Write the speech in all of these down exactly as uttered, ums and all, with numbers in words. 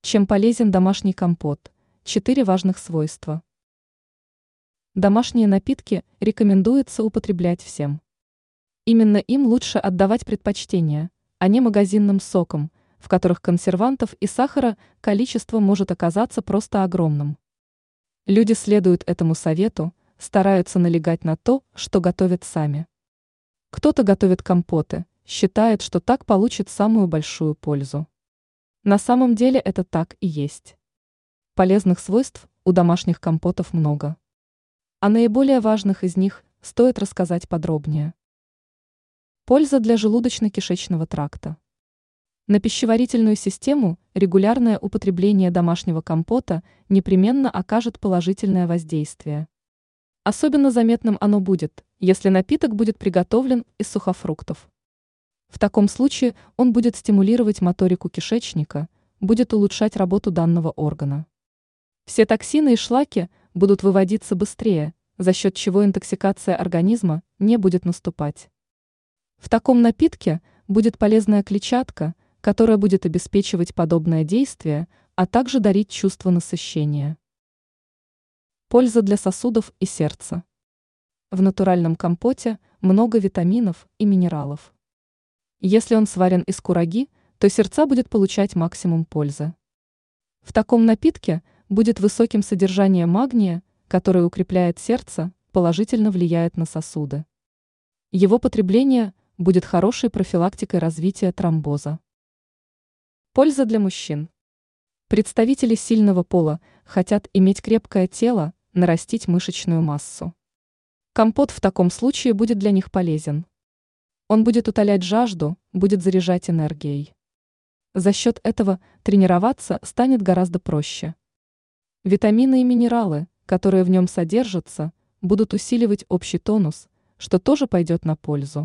Чем полезен домашний компот? Четыре важных свойства. Домашние напитки рекомендуется употреблять всем. Именно им лучше отдавать предпочтение, а не магазинным сокам, в которых консервантов и сахара количество может оказаться просто огромным. Люди следуют этому совету, стараются налегать на то, что готовят сами. Кто-то готовит компоты, считает, что так получит самую большую пользу. На самом деле это так и есть. Полезных свойств у домашних компотов много. О наиболее важных из них стоит рассказать подробнее. Польза для желудочно-кишечного тракта. На пищеварительную систему регулярное употребление домашнего компота непременно окажет положительное воздействие. Особенно заметным оно будет, если напиток будет приготовлен из сухофруктов. В таком случае он будет стимулировать моторику кишечника, будет улучшать работу данного органа. Все токсины и шлаки будут выводиться быстрее, за счет чего интоксикация организма не будет наступать. В таком напитке будет полезная клетчатка, которая будет обеспечивать подобное действие, а также дарить чувство насыщения. Польза для сосудов и сердца. В натуральном компоте много витаминов и минералов. Если он сварен из кураги, то сердца будет получать максимум пользы. В таком напитке будет высоким содержание магния, который укрепляет сердце, положительно влияет на сосуды. Его потребление будет хорошей профилактикой развития тромбоза. Польза для мужчин. Представители сильного пола хотят иметь крепкое тело, нарастить мышечную массу. Компот в таком случае будет для них полезен. Он будет утолять жажду, будет заряжать энергией. За счет этого тренироваться станет гораздо проще. Витамины и минералы, которые в нем содержатся, будут усиливать общий тонус, что тоже пойдет на пользу.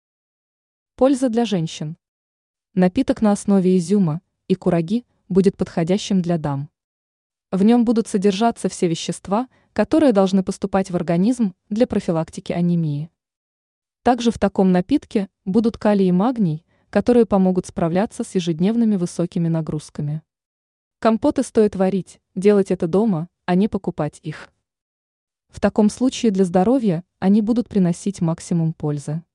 Польза для женщин. Напиток на основе изюма и кураги будет подходящим для дам. В нем будут содержаться все вещества, которые должны поступать в организм для профилактики анемии. Также в таком напитке будут калий и магний, которые помогут справляться с ежедневными высокими нагрузками. Компоты стоит варить, делать это дома, а не покупать их. В таком случае для здоровья они будут приносить максимум пользы.